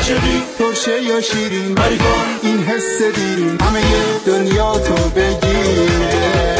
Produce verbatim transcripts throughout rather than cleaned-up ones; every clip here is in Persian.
عاشقی ترشه یا شیرین بری کن این حس دیرین همه دنیا تو بگیره.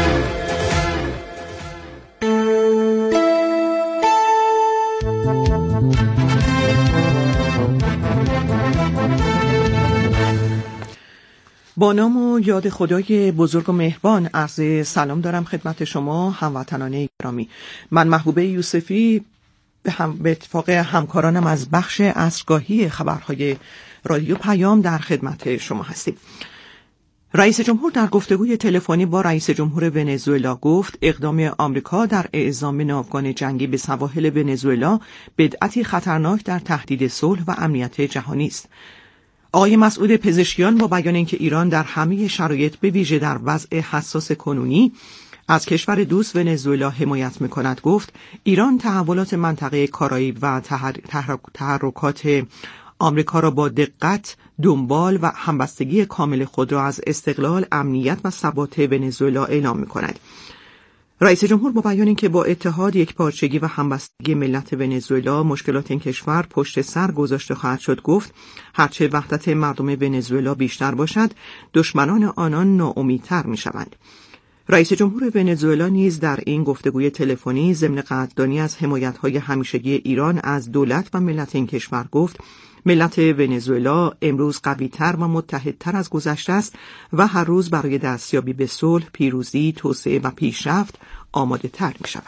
با نام و یاد خدای بزرگ و مهربان عرض سلام دارم خدمت شما هموطنان گرامی. من محبوبه یوسفی به, هم... به اتفاق همکارانم از بخش عصرگاهی خبرهای رادیو پیام در خدمت شما هستیم. رئیس جمهور در گفتگوی تلفنی با رئیس جمهور ونزوئلا گفت اقدام آمریکا در اعزام ناوگان جنگی به سواحل ونزوئلا بدعتی خطرناک در تهدید صلح و امنیت جهانی است. آقای مسعود پزشکیان با بیان اینکه ایران در همه شرایط به ویژه در وضع حساس کنونی از کشور دوست ونزوئلا حمایت می‌کند گفت ایران تحولات منطقه کارائیب و تحر... تحرکات آمریکا را با دقت دنبال و همبستگی کامل خود را از استقلال، امنیت و ثبات ونزوئلا اعلام می‌کند. رئیس جمهور با بیان اینکه با اتحاد، یکپارچگی و همبستگی ملت ونزوئلا مشکلات این کشور پشت سر گذاشته خواهد شد گفت هرچه وحدت مردم ونزوئلا بیشتر باشد دشمنان آنان ناامیدتر می‌شوند. رئیس جمهور ونزوئلا نیز در این گفتگوی تلفنی ضمن قدردانی از حمایت‌های همیشگی ایران از دولت و ملت این کشور گفت ملت ونزوئلا امروز قوی‌تر و متحدتر از گذشته است و هر روز برای دستیابی به صلح، پیروزی، توسعه و پیشرفت آماده‌تر می‌شود.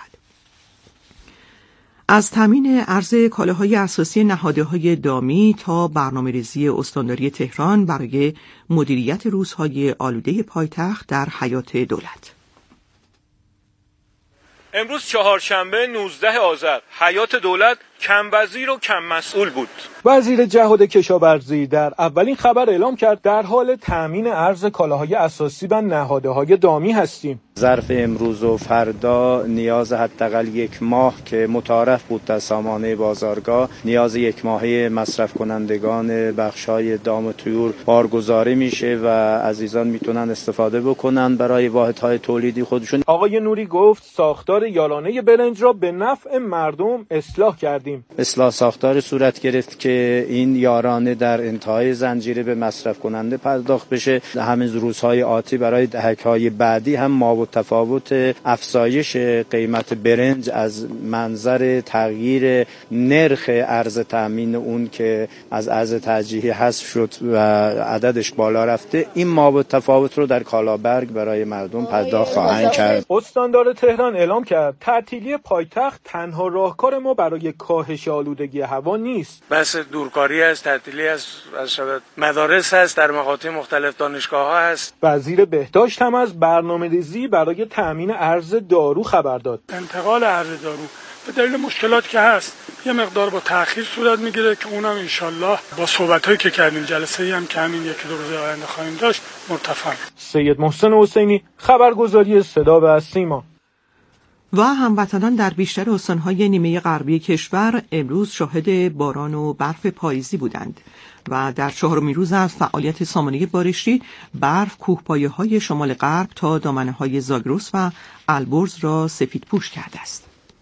از تامین ارز کالاهای اساسی نهادهای دامی تا برنامه‌ریزی استانداری تهران برای مدیریت روزهای آلوده پایتخت در حیات دولت. امروز چهارشنبه نوزده آذر حیات دولت کم وزیر و کم مسئول بود. وزیر جهاد کشاورزی در اولین خبر اعلام کرد در حال تامین ارز کالاهای اساسی و نهادهای دامی هستیم. ظرف امروز و فردا نیاز حداقل یک ماه که متعارف بود در سامانه بازارگاه، نیاز یک ماهه مصرف کنندگان بخشای دام و طیور بارگذاری میشه و عزیزان میتونن استفاده بکنن برای واحدهای تولیدی خودشون. آقای نوری گفت ساختار یالانه برنج را به نفع مردم اصلاح کردیم. اصلاح ساختار صورت گرفت که این یارانه در انتهای زنجیره به مصرف کننده پرداخت بشه. همین روزهای آتی برای دهک‌های بعدی هم ما و تفاوت افزایش قیمت برنج از منظر تغییر نرخ ارز تامین اون که از ارز ترجیحی حذف شد و عددش بالا رفته، این ما و تفاوت رو در کالابرگ برای مردم پرداخت خواهند کرد. استاندار تهران اعلام کرد تعطیلی پایتخت تنها راهکار ما برای کاهش آلودگی هوا نیست. بس دورکاری است، تعطیلی است، از شبکه مدارس هست، در مقاطع مختلف دانشگاه‌ها هست. وزیر بهداشت هم از برنامه‌ریزی برای تامین ارز دارو خبر داد. انتقال ارز دارو به دلیل مشکلات که هست یه مقدار با تأخیر صورت میگیره که اونم انشالله با صحبت‌هایی که کردیم جلسه‌ای هم که همین یکی دو روز آینده خواهیم داشت مرتفع. سید محسن حسینی خبرگزاری صدا و سیما. و هموطنان در بیشتر استان‌های نیمه غربی کشور امروز شاهد باران و برف پاییزی بودند و در چهارمین روز از فعالیت سامانه بارشی برف کوهپایه‌های شمال غرب تا دامنه‌های زاگرس و البرز را سفیدپوش کرده است.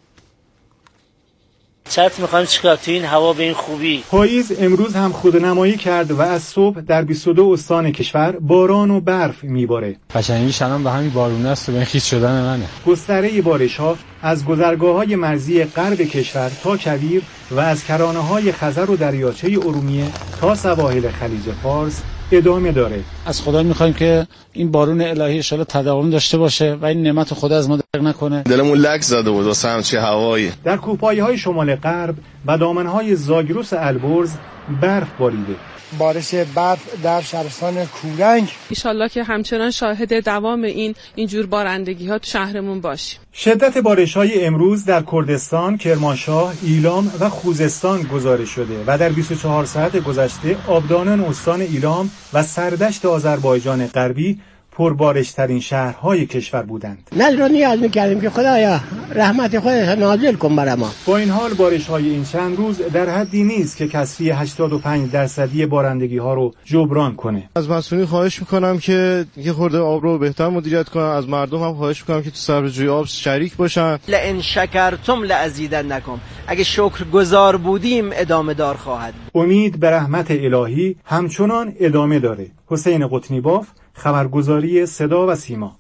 چت می‌خوایم چیکار تو این هوا به این خوبی؟ پاییز امروز هم خودنمایی کرد و از صبح در بیست و دو استان کشور باران و برف میباره. قشنگیش الان به همین بارونه است و به این خیس شدن منه. گستره بارش‌ها از گذرگاه‌های مرزی غرب کشور تا کویر و از کرانه‌های خزر و دریاچه ارومیه تا سواحل خلیج فارس ادامه داره. از خدا می‌خوایم که این بارون الهی ان شاءالله تداوم داشته باشه و این نعمت خدا از ما دریغ نکنه. دلمون لک زده بود واسه همچین هوایی. در کوهپایه‌های شمال غرب و دامنه‌های زاگرس البرز برف باریده. بارش برف در شهرستان کورنگ. ایشالله که همچنان شاهد دوام این اینجور بارندگی ها تو شهرمون باشیم. شدت بارش‌های امروز در کردستان، کرمانشاه، ایلام و خوزستان گزارش شده و در بیست و چهار ساعت گذشته آبدانان استان ایلام و سردشت آذربایجان غربی پربارشترین شهرهای کشور بودند. نظر رو نیاز میکردیم که خدایا رحمت خودت نازل کن بر ما. با این حال بارش‌های این چند روز در حدی نیست که کسری هشتاد و پنج درصدی بارندگی ها رو جبران کنه. از مسئولین خواهش میکنم که یه خورده آب رو بهتر مدیریت کنن. از مردم هم خواهش میکنم که تو صرفه‌جویی آب شریک باشن. لئن شکرتم لازیدنکم. اگه شکرگزار بودیم ادامه دار خواهد. امید به رحمت الهی همچنان ادامه داره. حسین قطنی باف، خبرگزاری صدا و سیما.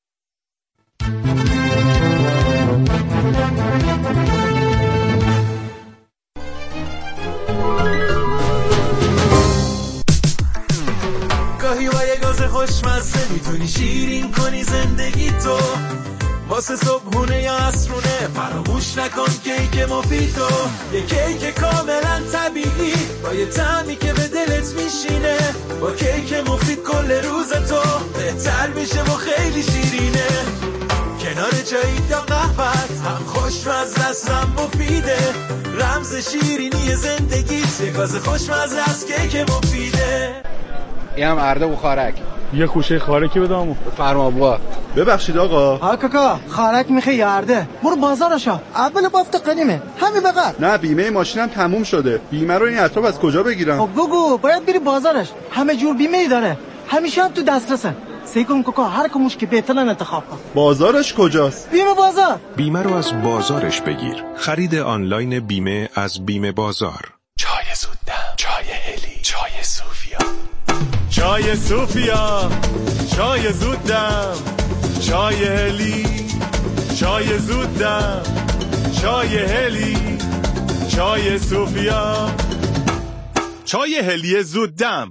گاهی با یه گاز خوشمزه میتونی شیرین کنی زندگی تو، واسه صبحونه یا عصرونه فراموش نکن کیک مفیدو. یه کیک کاملا طبیعی با یه طعمی که به دلت میشینه، با کیک مفید کل روز تو بهتر میشه و خیلی شیرینه. کنار چایی یا قهوت هم خوشمزه است هم مفیده، رمز شیرینی زندگیت یه گاز خوشمزه است کیک مفیده. این هم ارده و خارک. یه خوشه خارکی بدامو. فرما بوا. ببخشید آقا. ها کاکا خارک میخوای یا ارده؟ برو بازارشا. اول بافت قدیمه. همین بقر. نه بیمه ماشینم تموم شده. بیمه رو این اطراف از کجا بگیرم؟ خب گوگو باید بری بازارش. همه جور بیمه ای داره. همیشه هم تو دسترسه. سیکم کاکا هر کموش که بهترن انتخاب کن. بازارش کجاست؟ بیمه بازار. بیمه رو از بازارش بگیر. خرید آنلاین بیمه از بیمه بازار. چای زودم، چای هلی، چای صوفیا. چای صوفیا، چای زودم، چای هلی، چای زودم، چای هلی، چای صوفیا، چای هلی زودم.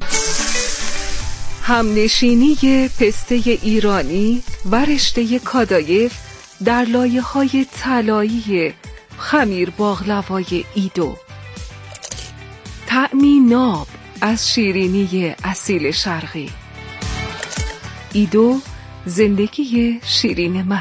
همنشینی پسته ایرانی و رشته کادایف در لایه‌های طلایی خمیر باقلوای ایدو. طعمی ناب از شیرینی اصیل شرقی. ایدو، زندگی شیرین من.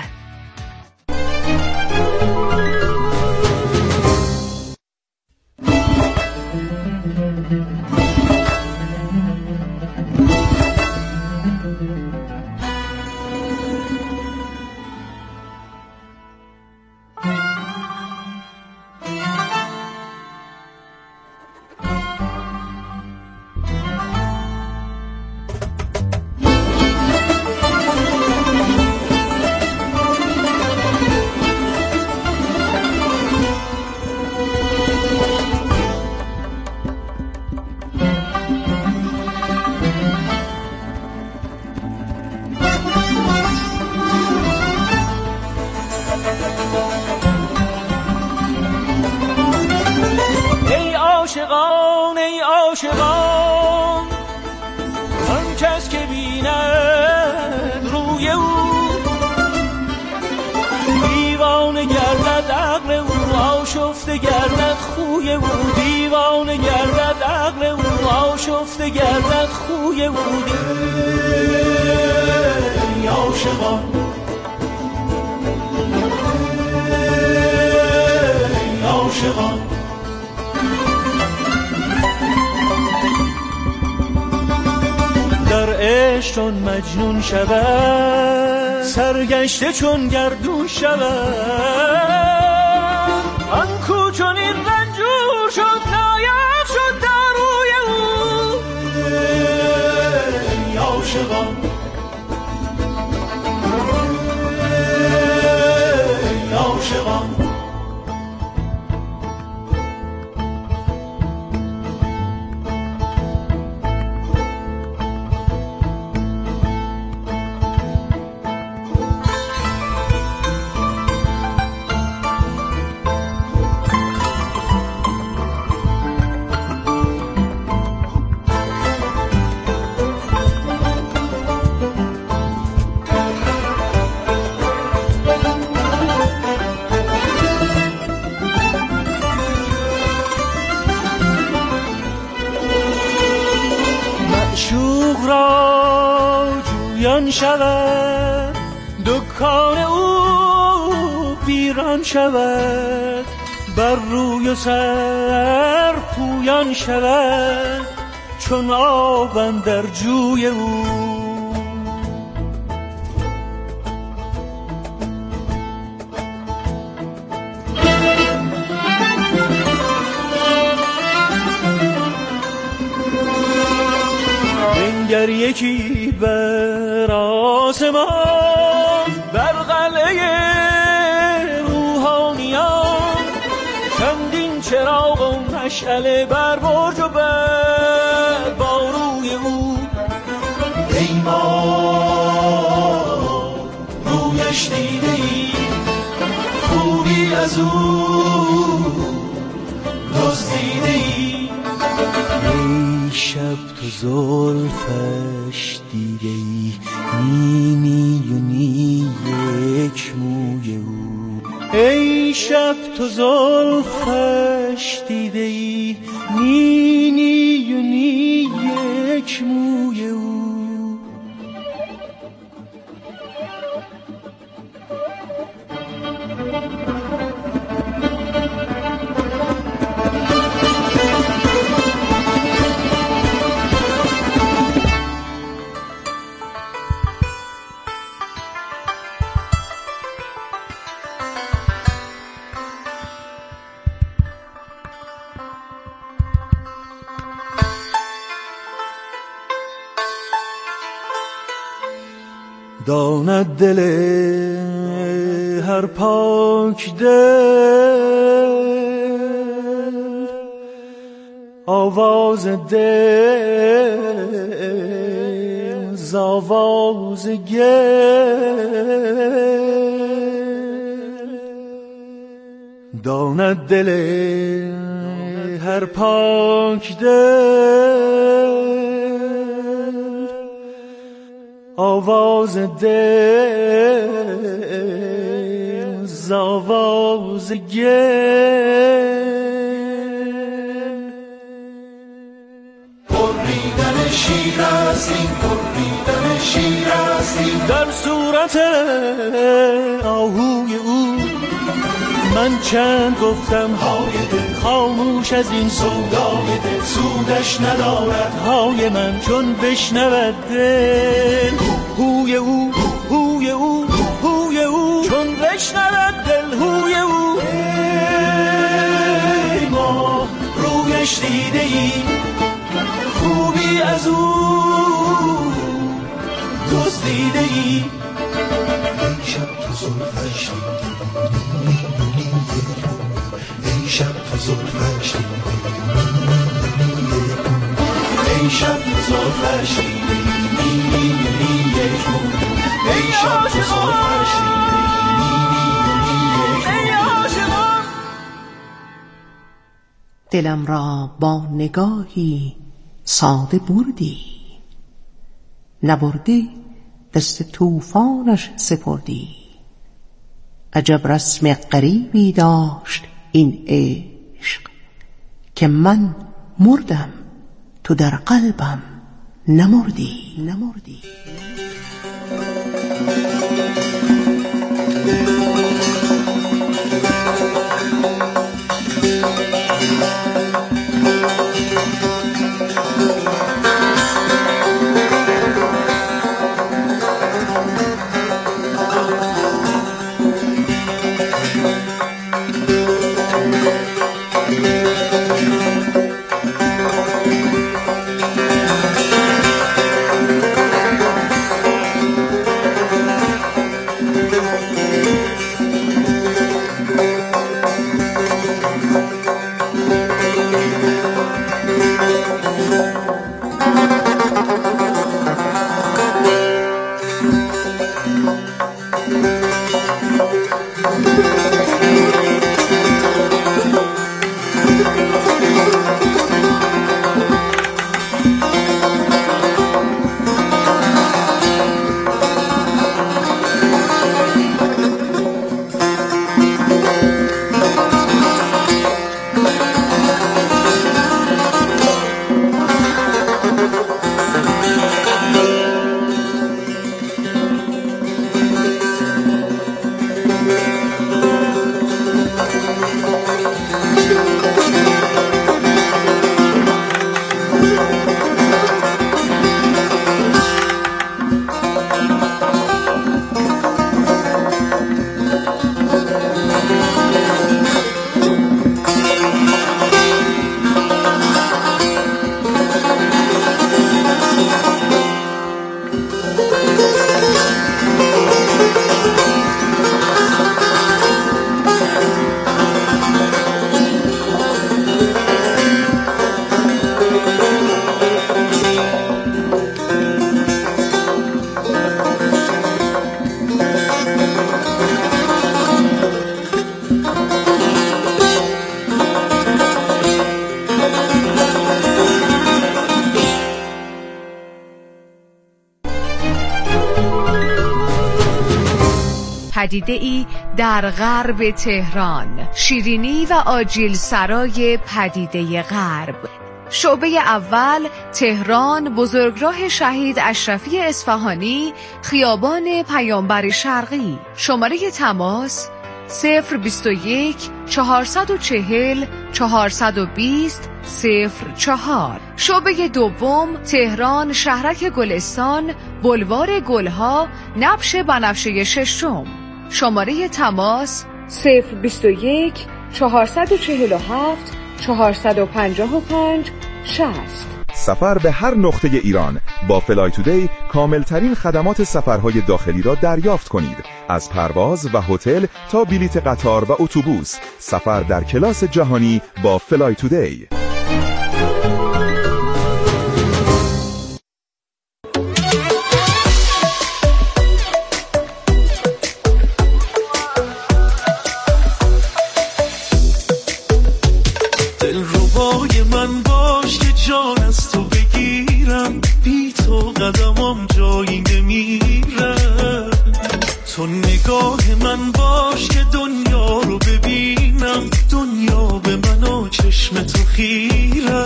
عاشقان ای عاشقان، آن کس که بیند روی او دیوانه گردد، عقل او آشفته گردد، خوی او دیوانه گردد، عقل او آشفته گردد، خوی او. ای عاشقان ای عاشقان، در عشق چون مجنون شود، سرگشته چون گردون شود، آن کو چون این رنجور شد ناید شد در روی او. ای عاشقان ای عاشقان، شود دکان او ویران شود، بر روی و سر پویان شود، چون آب اندر جوی او. گر یکی بر آسمان، بر قلعه روحانیان، چندین چراغ و مشعله بر برج و بر باروی او. ای ما رویش دیده ای، خوبی از او دزدیده ای. ای شب تو زلفش دیده ای، نی نی و نی یک موی او. ای شب تو زلفش دیده ای، نی نی و نی یک موی او. داند دل هر پاک دل آواز دل ز آواز گل. داند دل هر پاک دل آواز دل ز آواز گل. پریدن شیر است این، پریدن شیر است این، در صورت آهوی او. من چند گفتم های دل خاموش از این سودای دل، سودش ندارد های من چون بشنود دل. هوی او هوی او هوی او چون بشنود دل هوی او. ای ما رویش دیده ای، خوبی از او دزدیده ای. ای شب تو زلفش ای شب تو زلفش ای شب تو زلفش ای شب تو زلفش دلم را با نگاهی ساده بردی، نبردی دست طوفانش سپردی. عجب رسم غریبی داشت این عشق که من مردم تو در قلبم نمردی نمردی. پدیده‌ای در غرب تهران، شیرینی و آجیل سرای پدیده غرب. شعبه اول تهران، بزرگراه شهید اشرفی اصفهانی، خیابان پیامبر شرقی. شماره تماس صفر بیست و یک چهارصد و چهل چهارصد و بیست صفر چهار. شعبه دوم تهران، شهرک گلستان، بلوار گلها، نبش بنفشه ششم. شماره تماس صفر بیست و یک چهارصد و چهل و هفت چهارصد و پنجاه و پنج شصت. سفر به هر نقطه ایران با فلای تودی کاملترین خدمات سفرهای داخلی را دریافت کنید. از پرواز و هتل تا بلیت قطار و اتوبوس، سفر در کلاس جهانی با فلای تودی. دلربای من باش که جان از تو بگیرم، بی تو قدمم جایی نمیره. تو نگاه من باش که دنیا رو ببینم، دنیا به من و چشم تو خیره.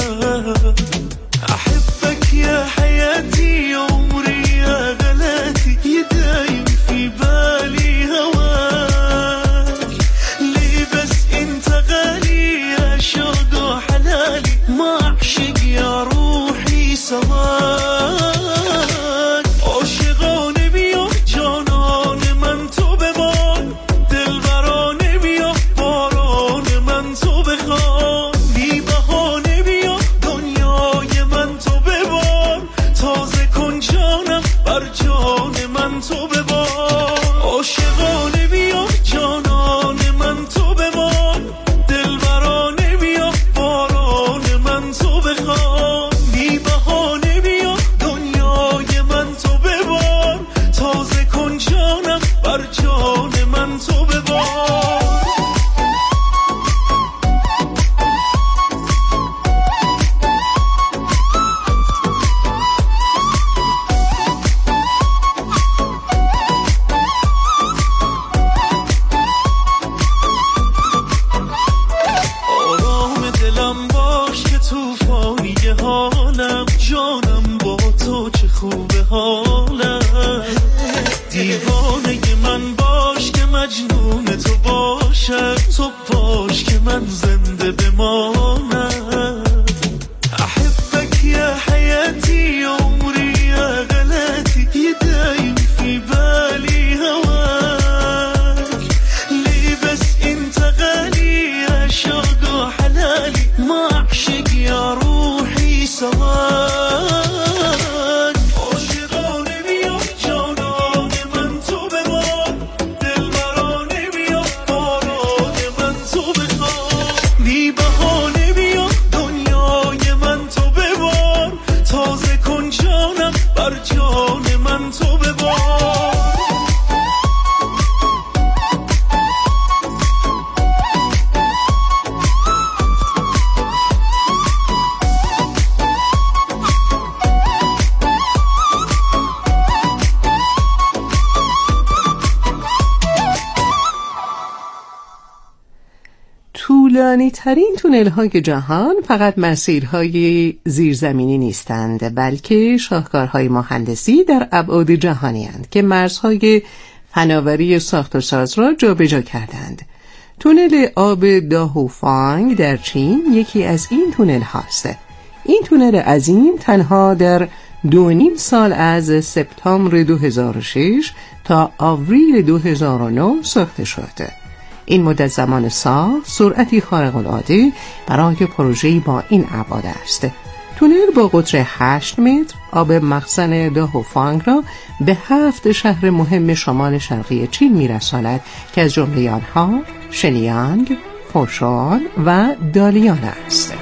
احبك يا حياتي عمري يا غلاتي، يدايم في بالي هواك. ليه بس انت غالي يا شوق وحلالي، ما اعشق يا روحي سواك. عاشقانه بیا جانان من تو بمان، دلبرانه بیا باران من تو بخوان. بی بهانه بیا دنیای من تو ببار، تازه کن جانم بر جان من تو ببار. عاشقانه بیا جانان من تو بمان، دلبرانه بیا باران من تو بخوان. بی بهانه بیا دنیای من تو ببار، تازه کن جانم بر جان من تو ببار. آرام دلم باش که توفانی حالم، جانم با تو چه خوبه حالم. دیوانه من باش که مجنون تو باشم، تو باش که من زنده بمانم. احبك يا حياتي عمري يا غلاتي، يدايم في بالي هواك. ليه بس انت غالي يا شوق وحلالي، ما اعشق يا روحي سواك. عاشقانه بیا جانان من تو بمان، دلبرانه بیا باران من تو بخوان. بی بهانه بیا دنیای من تو ببار، تازه کن جانم بر جان من تو ببار. طولانی ترین تونل های جهان فقط مسیرهای زیرزمینی نیستند، بلکه شاهکارهای مهندسی در ابعاد جهانی اند که مرزهای فناوری ساخت و ساز را جابجا کردند. تونل آب داهوفانگ در چین یکی از این تونل هاست. این تونل عظیم تنها در دو نیم سال از سپتامبر دو هزار و شش تا آوریل دو هزار و نه ساخته شد. این مدت زمان ساخت سرعتی خارق العاده برای پروژه‌ای با این ابعاد است. تونل با قطر هشت متر آب مخزن داهوفانگ را به هفت شهر مهم شمال شرقی چین می‌رساند که از جمله آنها شنیانگ، فوشان و دالیان است.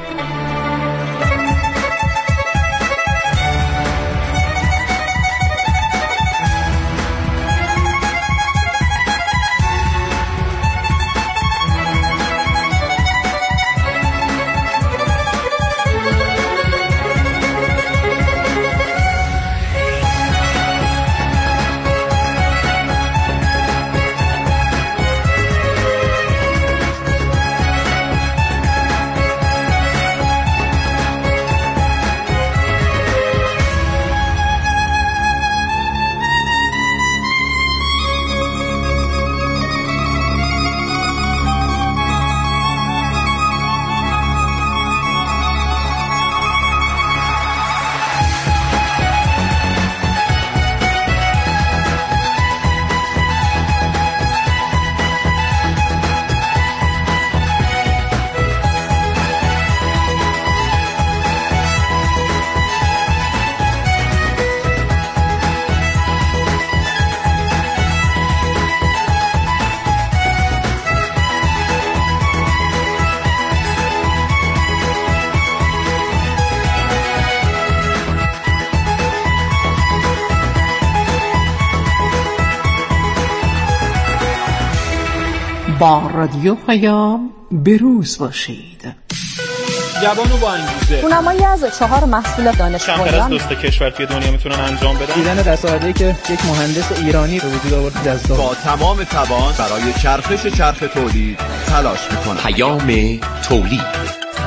با رادیو پیام بروز باشید. جوانو با انگیزه اونمایی از چهار محصول دانش کمتر از دوست کشور توی دنیا میتونن انجام بدن. دیدن دستاوردی که یک مهندس ایرانی به وجود آورد جذاب. با تمام توان برای چرخش چرخ تولید تلاش میکنه. پیام تولید.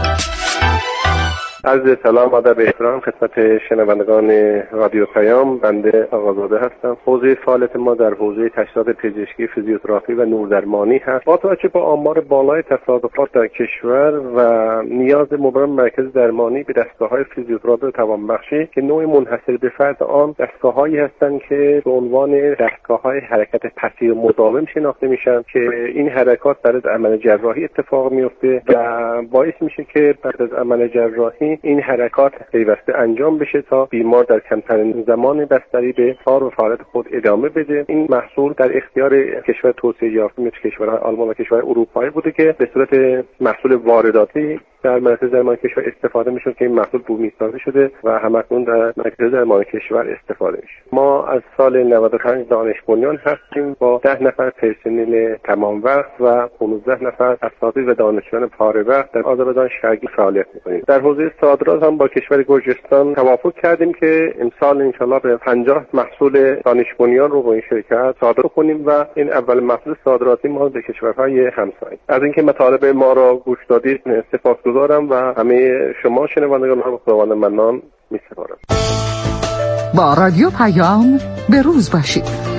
عرض سلام و ادب احترام خدمت شنوندگان رادیو پیام. بنده آقازاده هستم. حوزه فعالیت ما در حوزه تجهیزات پزشکی، فیزیوتراپی و نوردرمانی هست. با توجه به آمار بالای تصادفات در کشور و نیاز مبرم مرکز درمانی به دستگاه‌های فیزیوتراپی و توانبخشی که نوع منحصر به فرد آن دستگاه‌هایی هستند که به عنوان دستگاه‌های حرکت پسیو مداوم شناخته میشن که این حرکات بعد از عمل جراحی اتفاق میفته و باعث میشه که بعد از عمل جراحی این حرکات پیوسته انجام بشه تا بیمار در کمترین زمان بستری به کار و فعالیت خود ادامه بده. این محصول در اختیار کشور توسعه یافته مثل کشورهای آلمان و کشورهای اروپایی بوده که به صورت محصول وارداتی در مرکز درمان کشور استفاده میشه که این محصول بومی سازی شده و همکنون در مرکز درمان کشور استفاده میشه. ما از سال نود و پنج دانش بنیان هستیم با ده نفر پرسنل تمام وقت و پانزده نفر اساتید و دانشجویان پاره وقت در آذربایجان شرقی فعالیت میکنیم. در حوزه صادرات هم با کشور گرجستان توافق کردیم که امسال انشالله به پنجاه محصول دانش بنیان رو با این شرکت صادر کنیم و این اول محصول صادراتی ما به کشورهای همسایه. از اینکه مطالب ما را گوش دادید سپاسگزارم و همه شما شنوندگان را به خداوند منان می‌سپارم. با رادیو پیام به روز باشید.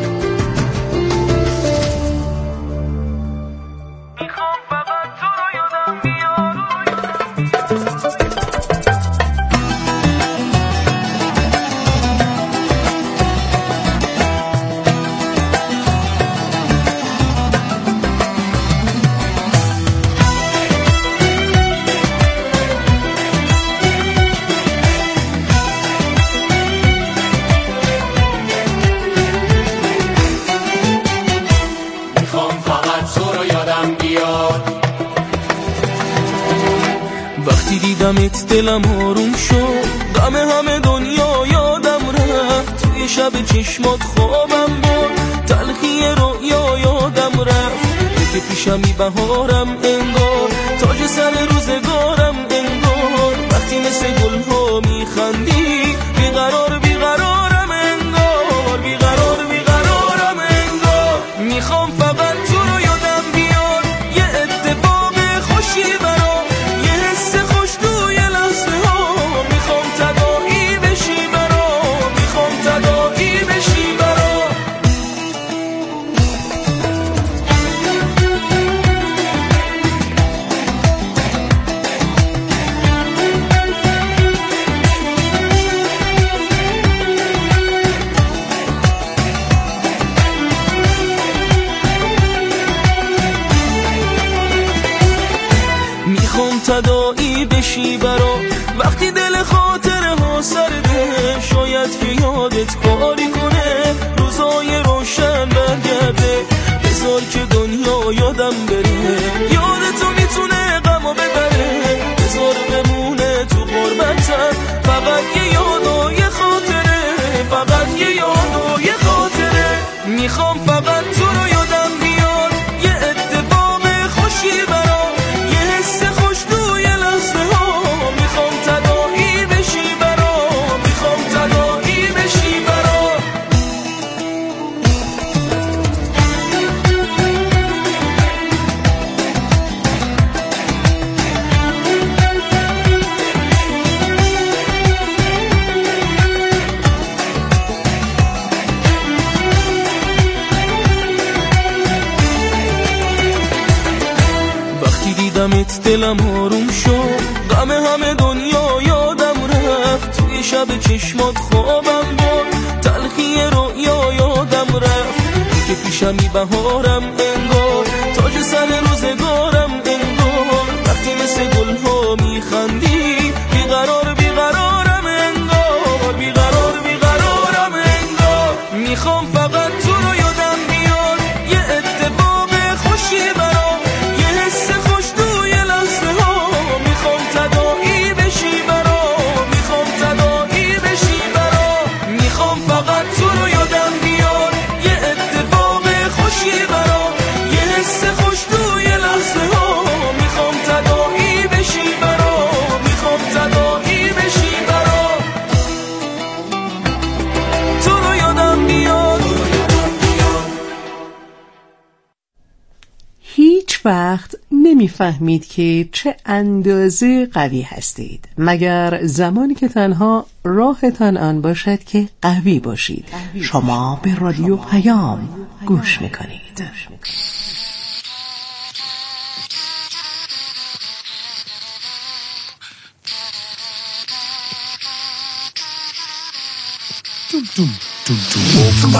دیدمت دلم آروم شد، غم همه دنیا یادم رفت، توی شب چشمات خوابم بود، تلخی رویا یادم رفت، تو که پیشمی بهارم انگار، تاج سر روزگارم انگار، وقتی مثل گلها میخندی بیقرار بیقرارم انگار، بیقرار بیقرارم انگار، میخوام فقط تو رو یادم بیاد، یه اتفاق خوشی برام، یه حس خوش توی لحظه ها، میخوام تداعی بشی برام، میخوام تداعی بشی برام. میخوام تداعی بشی برام، وقتی دل خاطره ها سرده، شاید که یادت کاری کنه، روزای روشن برگرده، بذار که دنیا یادم بره، یادتو میتونه غمو ببره، بذار بمونه تو غربتم، فقط یه یاد و یه خاطره، فقط یه یاد و یه خاطره، میخوام فقط تو رو یادم بیاد، یه اتفاق خوشی برام، یه حس خوش توی لحظه ها، میخوام تداعی بشی برام، میخوام تداعی بشی برام. وقتی دیدمت دلم آروم شد، غم همه دنیا یادم رفت، توی شب چشمات خوابم بود، تلخی رویا یادم رفت، تو که پیشمی بهارم انگار، تاج سر روزگارم انگار، وقتی مثل گلها میخندی بیقرار بیقرارم انگار، بیقرار بیقرارم انگار، میخوام فقط تو رو یادم بیاد، یه اتفاق خوشی برام، یه حس خوش توی لحظه ها، میخوام تداعی بشی برام، میخوام تداعی بشی برام، میخوام فقط تو رو یادم بیاد، یه اتفاق خوشی برام، یه حس خوش توی وقت نمیفهمید که چه اندازه قوی هستید مگر زمانی که تنها راهتان آن باشد که قوی باشید. شما به رادیو پیام گوش میکنید. Dum dum dum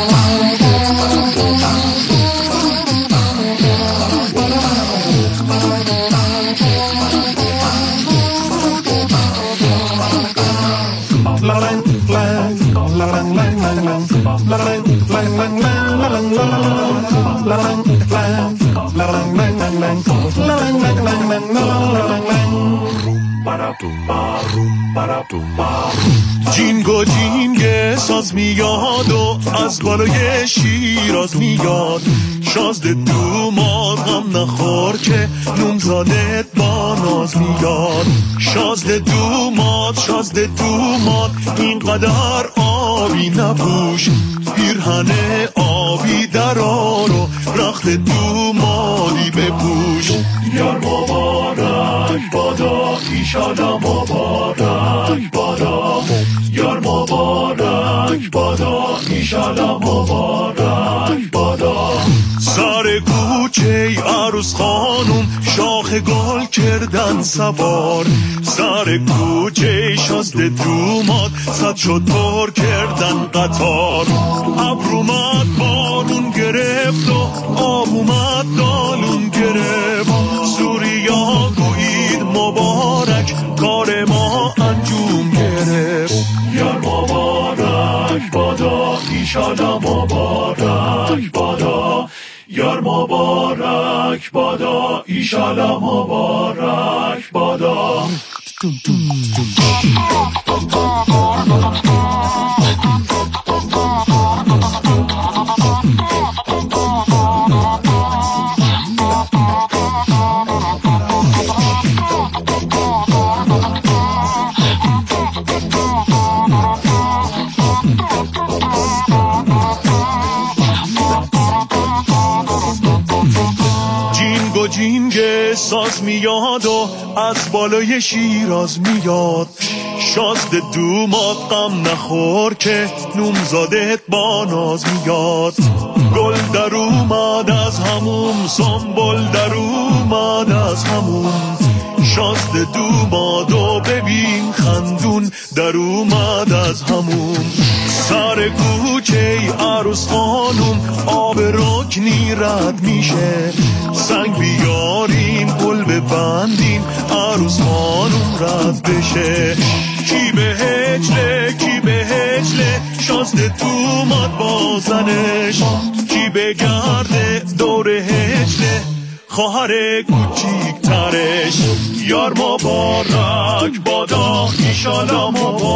جینگو جینگه ساز میاد و از بالای شیراز میاد، شازده دوماد غم نخور که نومزادت با ناز میاد. شازده دوماد شازده دوماد اینقدر آبی نپوش، پیرهن آبی درار و رخت دومادی بپوش. یار مبارک بادا ایشالا مبارک بادا، یار مبارک بادا ایشالا مبارک بادا. سر کوچه عروس خانوم شاخ گل کردن سوار، سر کوچه شازده دوماد صد شتر کردن قطار. ابر اومد بارون گرفت و آب اومد دالون گرفت، سوریا گویید مبارک کار ما انجام گرفت. یار مبارک بادا ایشالا مبارک بادا، یار مبارک بادا ایشالا مبارک بادا. جینگه ساز میاد و از بالای شیراز میاد، شازده دوماد غم نخور که نومزادت با ناز میاد. گل در اومد از هموم، سنبل در اومد از هموم، شازده دوماد و ببین خندون در اومد از هموم. سر کوچه عروس خانوم آب رکنی رد میشه، سنگ بیارین گل ببندین عروس خانوم رد بشه. کی به هجله کی به هجله شازده دوماد با زنش، کی به گرده دور هجله خواهر کوچیک ترش. یار مبارک بادا ایشالا مبارک